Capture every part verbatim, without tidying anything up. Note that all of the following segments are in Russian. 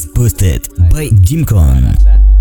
is posted by Dimcon.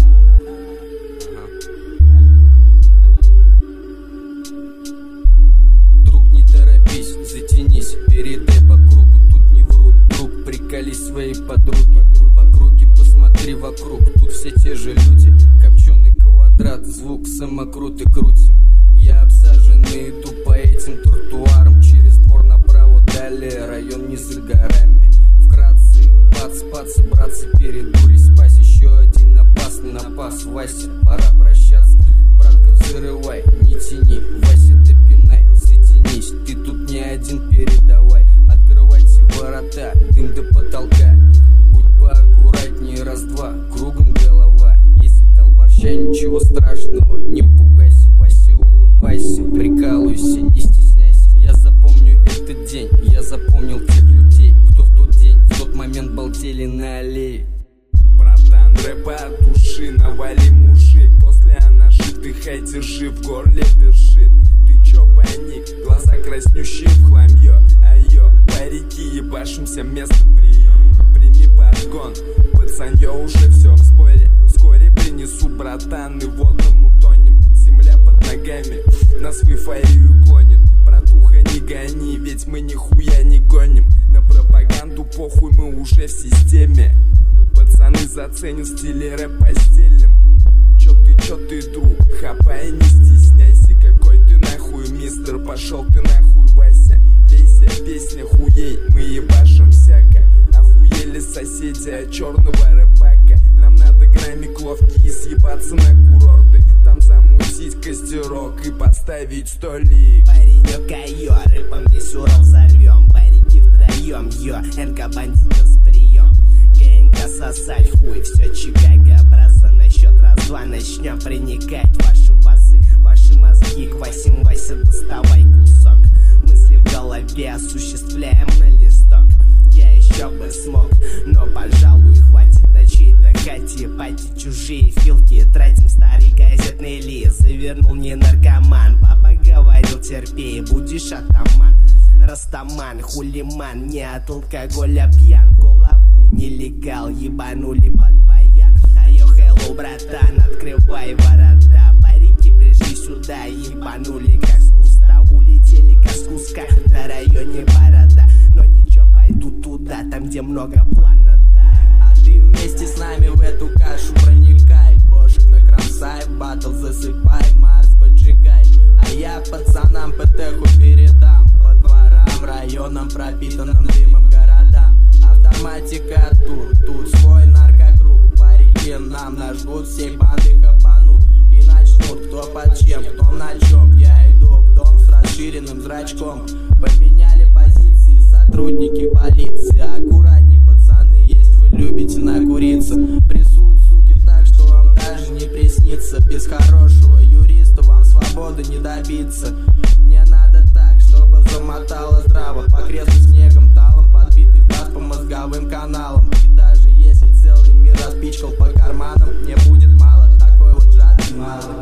Друг, не торопись, затянись, передай по кругу. Тут не врут, друг, приколись своей подруги. В округе посмотри вокруг, тут все те же люди. Копченый квадрат, звук самокруты крутим. Я обсаженный, иду по этим тротуарам. Через двор направо, далее район не за горами. Вкратце, бац, бац, братцы передулись. Спась, еще один опасный напас. Вася, пора прощаться. Братка, взрывай, не тяни, Вася, допинай, затянись. Ты тут не один, передавай. Открывайте ворота, дым до потолка. Будь поаккуратнее, раз-два, кругом голова. Если дал борща, ничего страшного, не пугайся. Вася, улыбайся, прикалывайся, не стесняйся. Я запомню этот день, я запомнил тех людей, кто в тот день, в тот момент балдели на аллее. Братан, рэпа от души, навали мужик. После анашитых, ай, держи в горле першит. Ты чё, паник, глаза краснющие в хламье. Айо, парики, ебашимся, место прием. Прими подгон, пацанье, уже все в споре. Вскоре принесу, братан, и водному тонем. Земля под ногами нас в эйфорию клонит. Братуха, не гони, ведь мы нихуя не гоним. На пропаганду похуй, мы уже в системе. Пацаны заценят стиле рэп постельным. Чё ты, чё ты, друг, хапай, не стесняйся. Какой ты нахуй, мистер, пошел ты нахуй, Вася. Лейся, песня хуей, мы ебашим всяко. Охуели соседи от черного рэпака. Нам надо граммик ловкий съебаться на курорты. Там замутить костерок и поставить столик. Паренек, айо, рэпом весь Урал взорвем. Парики втроем, йо, НК бандитов прием. ГНК сосать хуй, все Чикаго. Браза насчет раз-два, начнем проникать в ваши вазы, ваши мозги. Квасим, Вася, доставай кусок. Мысли в голове осуществляем на листок. Я еще бы смог, но, пожалуй, хватит на чьей-то хате. Пати чужие филки, тратим старый газетный лист. Завернул не наркоман, папа говорил, терпей, будешь атаман. Растаман, хулиман, не от алкоголя пьян. Голову нелегал, ебанули под баян. Айо, хеллоу, братан, открывай ворота. Парики пришли сюда, ебанули как с куста. Улетели как с куска, на районе борода. Но ничего, пойду туда, там где много плана, да. А ты вместе с нами в эту кашу проникай. Бошек накромсай, батл засыпай, Марс поджигай. А я пацанам ПТХу передам. По дворам, районам, пропитанным дымом городам. Автоматика тур, тут свой наркокруг. Парики нам нажгут, всей банды хапанут. И начнут, кто под чем, кто на чем. Я иду в дом с расширенным зрачком. Поменяли позиции сотрудники полиции. Аккуратней, пацаны, если вы любите накуриться. Прессуют, суки, так, что вам даже не приснится. Без хорошего юриста вам свободы не добиться. Мне надо так, чтобы замотало здраво. По креслу снегом, талом, подбитый бас по мозговым каналам. И даже если целый мир распичкал по карманам, мне будет мало, такой вот жадный малый.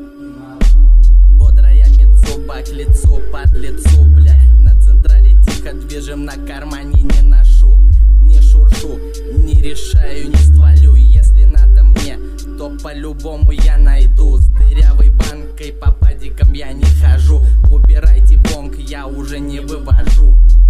Бодрая мецо, бак лицо под лицо, бля. На централе тихо движем, на кармане не ношу. Не шуршу, не решаю, не стволю. Если надо мне, то по-любому я найду. С дырявой банкой по падикам я не хожу. Убирайте бонг, я уже не вывожу.